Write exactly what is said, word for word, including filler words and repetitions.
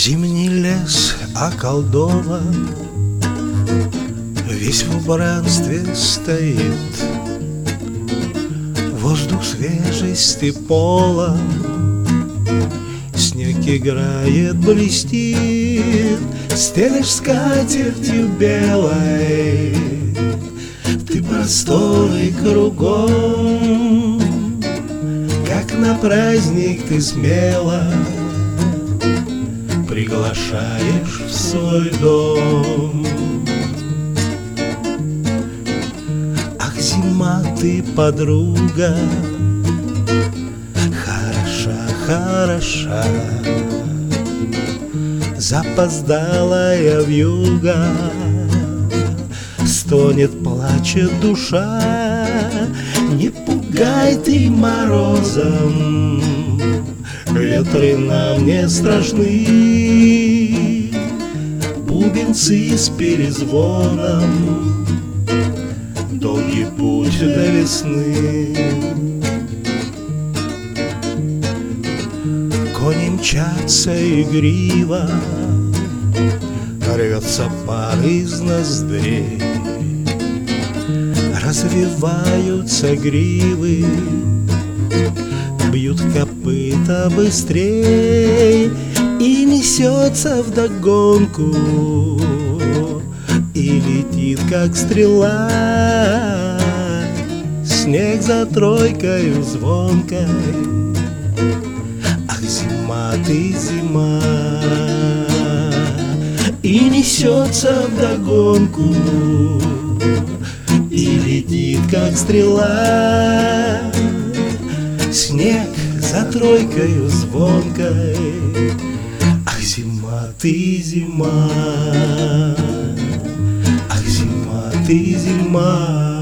Зимний лес околдован, весь в убранстве стоит. Воздух свежести полон, снег играет, блестит. Стелешь скатертью белой, ты просторы кругом. Как на праздник ты смело приглашаешь в свой дом. Ах, зима, ты подруга, хороша, хороша, запоздалая вьюга, стонет, плачет душа. Не пугай ты морозом, ветры нам не страшны. Бубенцы с перезвоном, долгий путь до весны. Кони мчатся игриво, рвется пар из ноздрей. Развиваются гривы, бьют копыта быстрей. И несется вдогонку, и летит, как стрела, снег за тройкою звонкой. Ах, зима, ты зима, и несется вдогонку, и летит, как стрела, снег за тройкою звонкой. Ах, зима, ты зима, ах, зима, ты зима.